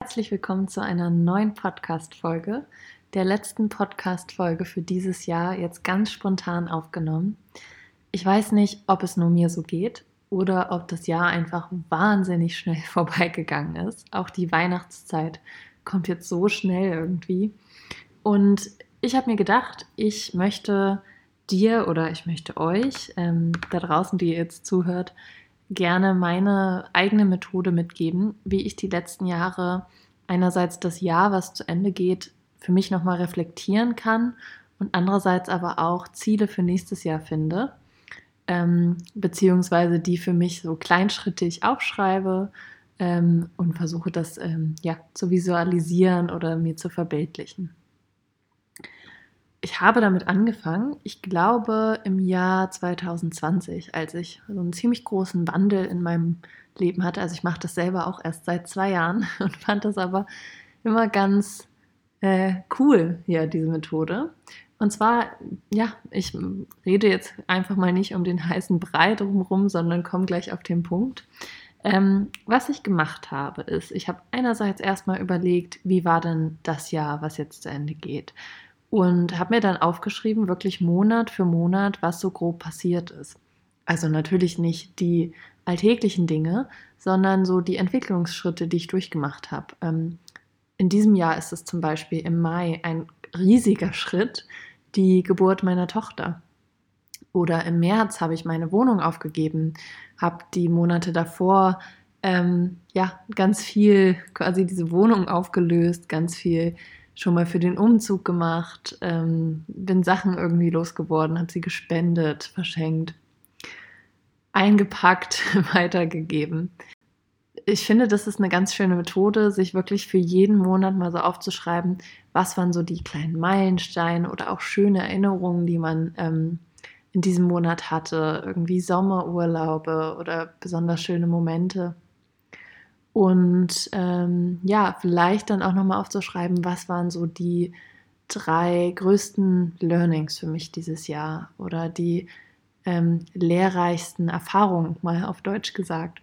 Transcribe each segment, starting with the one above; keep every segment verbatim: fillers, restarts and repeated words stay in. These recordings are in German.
herzlich willkommen zu einer neuen Podcast-Folge, der letzten Podcast-Folge für dieses Jahr, jetzt ganz spontan aufgenommen. Ich weiß nicht, ob es nur mir so geht oder ob das Jahr einfach wahnsinnig schnell vorbeigegangen ist. Auch die Weihnachtszeit kommt jetzt so schnell irgendwie. Und ich habe mir gedacht, ich möchte dir oder ich möchte euch ähm, da draußen, die ihr jetzt zuhört, gerne meine eigene Methode mitgeben, wie ich die letzten Jahre einerseits das Jahr, was zu Ende geht, für mich nochmal reflektieren kann und andererseits aber auch Ziele für nächstes Jahr finde, ähm, beziehungsweise die für mich so kleinschrittig aufschreibe ähm, und versuche das ähm, ja, zu visualisieren oder mir zu verbildlichen. Ich habe damit angefangen, ich glaube im Jahr zwanzig zwanzig, als ich so einen ziemlich großen Wandel in meinem Leben hatte. Also ich mache das selber auch erst seit zwei Jahren und fand das aber immer ganz äh, cool, ja, diese Methode. Und zwar, ja, ich rede jetzt einfach mal nicht um den heißen Brei drumherum, sondern komme gleich auf den Punkt. Ähm, was ich gemacht habe, ist, ich habe einerseits erstmal überlegt, wie war denn das Jahr, was jetzt zu Ende geht? Und habe mir dann aufgeschrieben, wirklich Monat für Monat, was so grob passiert ist. Also natürlich nicht die alltäglichen Dinge, sondern so die Entwicklungsschritte, die ich durchgemacht habe. Ähm, in diesem Jahr ist es zum Beispiel im Mai ein riesiger Schritt, die Geburt meiner Tochter. Oder im März habe ich meine Wohnung aufgegeben, habe die Monate davor ähm, ja ganz viel quasi diese Wohnung aufgelöst, ganz viel schon mal für den Umzug gemacht, ähm, bin Sachen irgendwie losgeworden, habe sie gespendet, verschenkt, eingepackt, weitergegeben. Ich finde, das ist eine ganz schöne Methode, sich wirklich für jeden Monat mal so aufzuschreiben, was waren so die kleinen Meilensteine oder auch schöne Erinnerungen, die man ähm, in diesem Monat hatte, irgendwie Sommerurlaube oder besonders schöne Momente. Und ähm, ja, vielleicht dann auch nochmal aufzuschreiben, was waren so die drei größten Learnings für mich dieses Jahr oder die ähm, lehrreichsten Erfahrungen, mal auf Deutsch gesagt.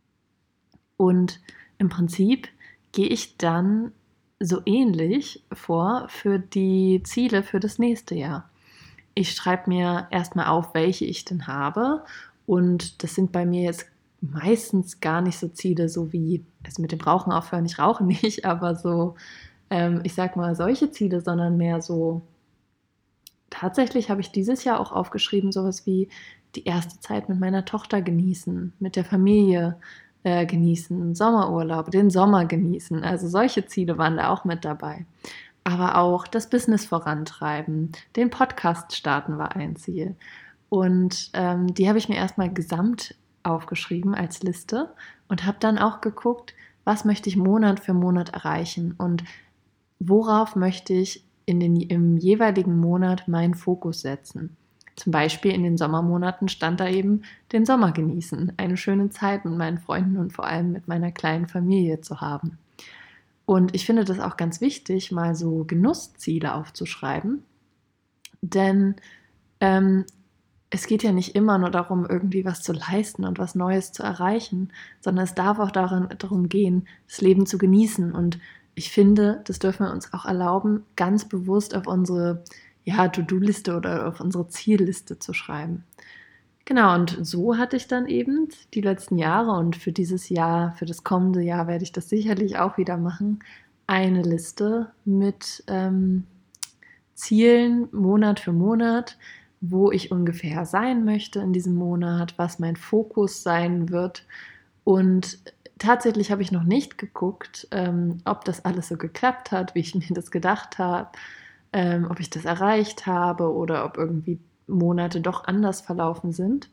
Und im Prinzip gehe ich dann so ähnlich vor für die Ziele für das nächste Jahr. Ich schreibe mir erstmal auf, welche ich denn habe. Und das sind bei mir jetzt meistens gar nicht so Ziele, so wie, also mit dem Rauchen aufhören, ich rauche nicht, aber so, ähm, ich sag mal, solche Ziele, sondern mehr so, tatsächlich habe ich dieses Jahr auch aufgeschrieben, sowas wie die erste Zeit mit meiner Tochter genießen, mit der Familie äh, genießen, Sommerurlaub, den Sommer genießen. Also solche Ziele waren da auch mit dabei. Aber auch das Business vorantreiben, den Podcast starten war ein Ziel. Und ähm, die habe ich mir erstmal gesamt aufgeschrieben als Liste und habe dann auch geguckt, was möchte ich Monat für Monat erreichen und worauf möchte ich in den, im jeweiligen Monat meinen Fokus setzen. Zum Beispiel in den Sommermonaten stand da eben den Sommer genießen, eine schöne Zeit mit meinen Freunden und vor allem mit meiner kleinen Familie zu haben. Und ich finde das auch ganz wichtig, mal so Genussziele aufzuschreiben, denn ähm, es geht ja nicht immer nur darum, irgendwie was zu leisten und was Neues zu erreichen, sondern es darf auch daran, darum gehen, das Leben zu genießen. Und ich finde, das dürfen wir uns auch erlauben, ganz bewusst auf unsere ja, To-Do-Liste oder auf unsere Zielliste zu schreiben. Genau, und so hatte ich dann eben die letzten Jahre und für dieses Jahr, für das kommende Jahr werde ich das sicherlich auch wieder machen, eine Liste mit ähm, Zielen Monat für Monat, wo ich ungefähr sein möchte in diesem Monat, was mein Fokus sein wird. Und tatsächlich habe ich noch nicht geguckt, ähm, ob das alles so geklappt hat, wie ich mir das gedacht habe, ähm, ob ich das erreicht habe oder ob irgendwie Monate doch anders verlaufen sind.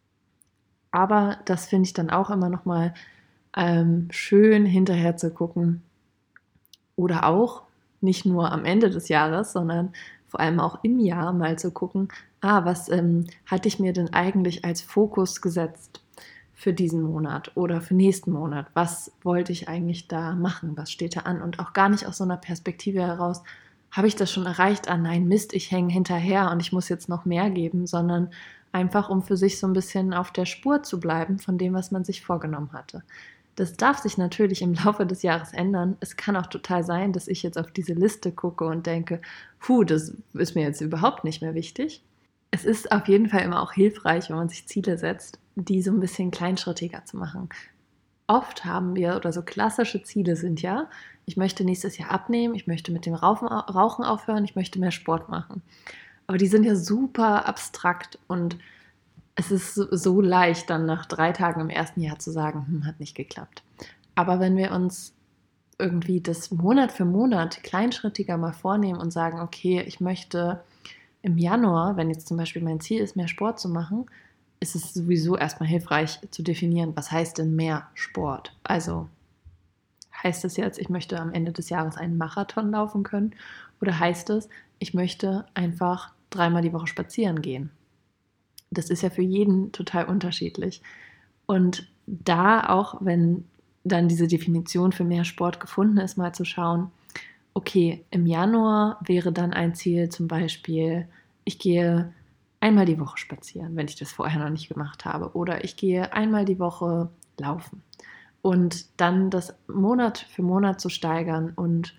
Aber das finde ich dann auch immer noch mal ähm, schön hinterher zu gucken. Oder auch nicht nur am Ende des Jahres, sondern vor allem auch im Jahr mal zu gucken, ah, was ähm, hatte ich mir denn eigentlich als Fokus gesetzt für diesen Monat oder für nächsten Monat? Was wollte ich eigentlich da machen? Was steht da an? Und auch gar nicht aus so einer Perspektive heraus, habe ich das schon erreicht? Ah nein, Mist, ich hänge hinterher und ich muss jetzt noch mehr geben, sondern einfach, um für sich so ein bisschen auf der Spur zu bleiben von dem, was man sich vorgenommen hatte. Das darf sich natürlich im Laufe des Jahres ändern. Es kann auch total sein, dass ich jetzt auf diese Liste gucke und denke, puh, das ist mir jetzt überhaupt nicht mehr wichtig. Es ist auf jeden Fall immer auch hilfreich, wenn man sich Ziele setzt, die so ein bisschen kleinschrittiger zu machen. Oft haben wir, oder so klassische Ziele sind ja, ich möchte nächstes Jahr abnehmen, ich möchte mit dem Rauchen, Rauchen aufhören, ich möchte mehr Sport machen. Aber die sind ja super abstrakt und es ist so, so leicht, dann nach drei Tagen im ersten Jahr zu sagen, hm, hat nicht geklappt. Aber wenn wir uns irgendwie das Monat für Monat kleinschrittiger mal vornehmen und sagen, okay, ich möchte im Januar, wenn jetzt zum Beispiel mein Ziel ist, mehr Sport zu machen, ist es sowieso erstmal hilfreich zu definieren, was heißt denn mehr Sport? Also heißt es jetzt, ich möchte am Ende des Jahres einen Marathon laufen können oder heißt es, ich möchte einfach dreimal die Woche spazieren gehen? Das ist ja für jeden total unterschiedlich. Und da auch, wenn dann diese Definition für mehr Sport gefunden ist, mal zu schauen, okay, im Januar wäre dann ein Ziel zum Beispiel, ich gehe einmal die Woche spazieren, wenn ich das vorher noch nicht gemacht habe. Oder ich gehe einmal die Woche laufen. Und dann das Monat für Monat zu steigern. Und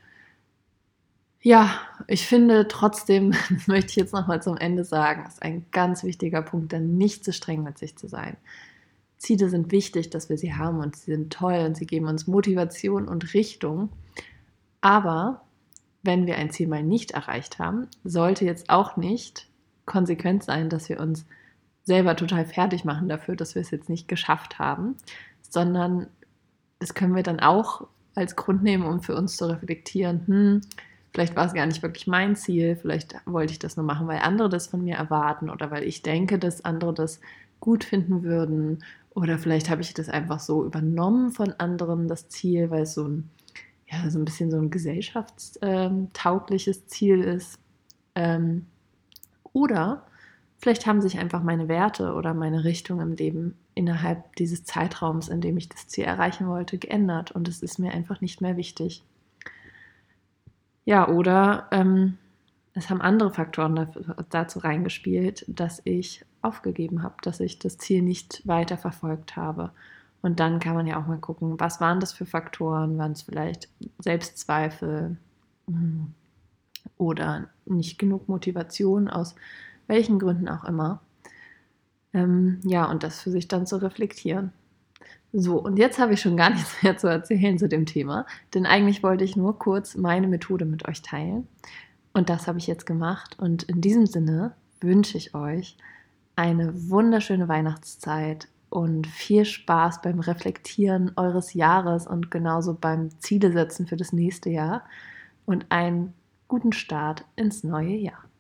ja, ich finde trotzdem, das möchte ich jetzt nochmal zum Ende sagen, ist ein ganz wichtiger Punkt, dann nicht zu streng mit sich zu sein. Ziele sind wichtig, dass wir sie haben und sie sind toll und sie geben uns Motivation und Richtung. Aber wenn wir ein Ziel mal nicht erreicht haben, sollte jetzt auch nicht konsequent sein, dass wir uns selber total fertig machen dafür, dass wir es jetzt nicht geschafft haben, sondern das können wir dann auch als Grund nehmen, um für uns zu reflektieren, hm, vielleicht war es gar nicht wirklich mein Ziel, vielleicht wollte ich das nur machen, weil andere das von mir erwarten oder weil ich denke, dass andere das gut finden würden oder vielleicht habe ich das einfach so übernommen von anderen, das Ziel, weil es so ein, ja, so ein bisschen so ein gesellschaftstaugliches Ziel ist. Ähm, oder vielleicht haben sich einfach meine Werte oder meine Richtung im Leben innerhalb dieses Zeitraums, in dem ich das Ziel erreichen wollte, geändert und es ist mir einfach nicht mehr wichtig. Ja, oder ähm, es haben andere Faktoren dafür, dazu reingespielt, dass ich aufgegeben habe, dass ich das Ziel nicht weiter verfolgt habe. Und dann kann man ja auch mal gucken, was waren das für Faktoren? Waren es vielleicht Selbstzweifel hm, oder nicht genug Motivation, aus welchen Gründen auch immer. Ähm, ja, und das für sich dann zu reflektieren. So, und jetzt habe ich schon gar nichts mehr zu erzählen zu dem Thema, denn eigentlich wollte ich nur kurz meine Methode mit euch teilen. Und das habe ich jetzt gemacht. Und in diesem Sinne wünsche ich euch eine wunderschöne Weihnachtszeit und viel Spaß beim Reflektieren eures Jahres und genauso beim Ziele setzen für das nächste Jahr und einen guten Start ins neue Jahr.